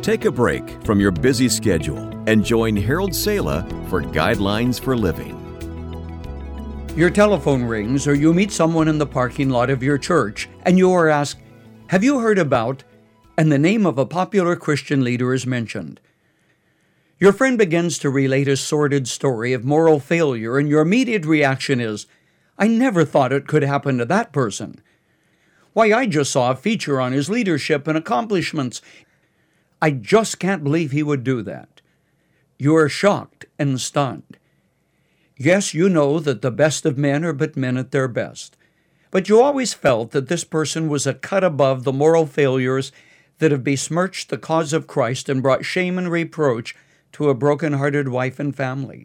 Take a break from your busy schedule and join Harold Sala for Guidelines for Living. Your telephone rings or you meet someone in the parking lot of your church and you are asked, "Have you heard about?" and the name of a popular Christian leader is mentioned. Your friend begins to relate a sordid story of moral failure and your immediate reaction is, "I never thought it could happen to that person. Why, I just saw a feature on his leadership and accomplishments. I just can't believe he would do that." You are shocked and stunned. Yes, you know that the best of men are but men at their best, but you always felt that this person was a cut above the moral failures that have besmirched the cause of Christ and brought shame and reproach to a broken-hearted wife and family.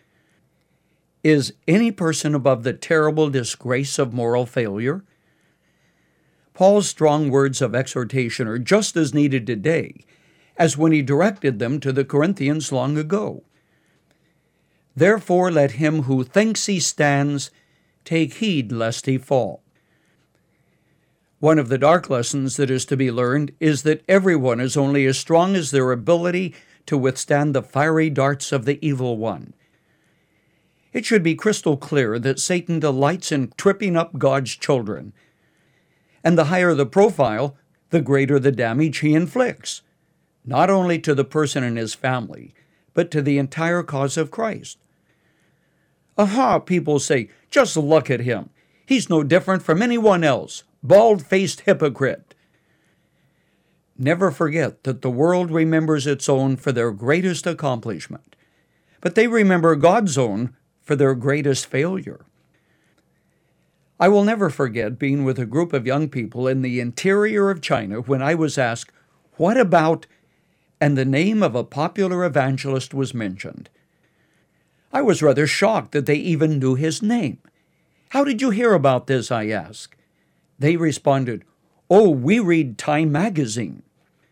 Is any person above the terrible disgrace of moral failure? Paul's strong words of exhortation are just as needed today as when he directed them to the Corinthians long ago. Therefore let him who thinks he stands take heed lest he fall. One of the dark lessons that is to be learned is that everyone is only as strong as their ability to withstand the fiery darts of the evil one. It should be crystal clear that Satan delights in tripping up God's children, and the higher the profile, the greater the damage he inflicts, not only to the person and his family, but to the entire cause of Christ. Aha, people say, just look at him. He's no different from anyone else. Bald-faced hypocrite. Never forget that the world remembers its own for their greatest accomplishment, but they remember God's own for their greatest failure. I will never forget being with a group of young people in the interior of China when I was asked, "What about?" and the name of a popular evangelist was mentioned. I was rather shocked that they even knew his name. "How did you hear about this?" I asked. They responded, "Oh, we read Time magazine."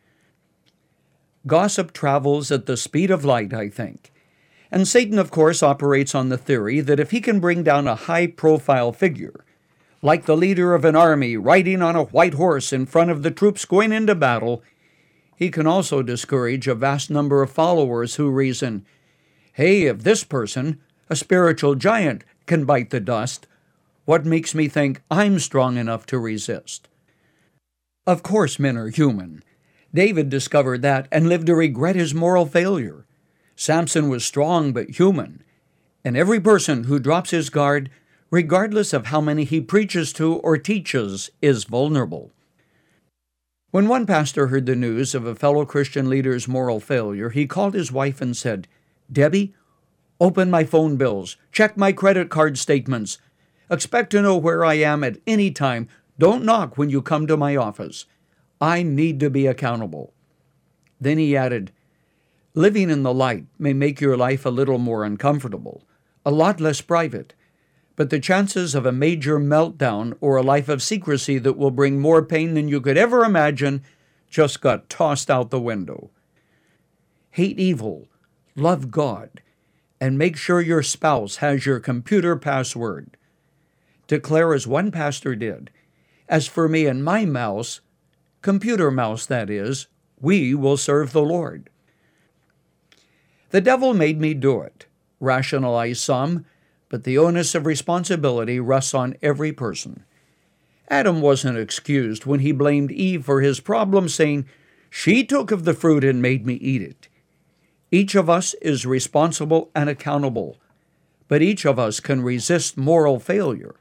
Gossip travels at the speed of light, I think. And Satan, of course, operates on the theory that if he can bring down a high-profile figure, like the leader of an army riding on a white horse in front of the troops going into battle, he can also discourage a vast number of followers who reason, "Hey, if this person, a spiritual giant, can bite the dust, what makes me think I'm strong enough to resist?" Of course, men are human. David discovered that and lived to regret his moral failure. Samson was strong but human. And every person who drops his guard, regardless of how many he preaches to or teaches, is vulnerable. When one pastor heard the news of a fellow Christian leader's moral failure, he called his wife and said, "Debbie, open my phone bills, check my credit card statements, expect to know where I am at any time. Don't knock when you come to my office. I need to be accountable." Then he added, "Living in the light may make your life a little more uncomfortable, a lot less private, but the chances of a major meltdown or a life of secrecy that will bring more pain than you could ever imagine just got tossed out the window. Hate evil, love God, and make sure your spouse has your computer password. Declare as one pastor did, 'As for me and my mouse,' computer mouse that is, 'we will serve the Lord.'" The devil made me do it, rationalize some, but the onus of responsibility rests on every person. Adam wasn't excused when he blamed Eve for his problem, saying, "She took of the fruit and made me eat it." Each of us is responsible and accountable, but each of us can resist moral failure.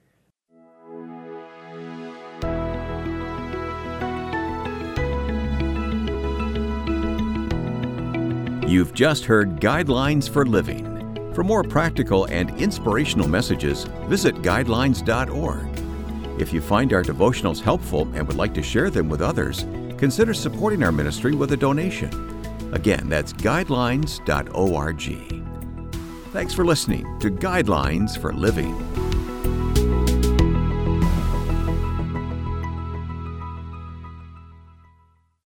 You've just heard Guidelines for Living. For more practical and inspirational messages, visit guidelines.org. If you find our devotionals helpful and would like to share them with others, consider supporting our ministry with a donation. Again, that's guidelines.org. Thanks for listening to Guidelines for Living.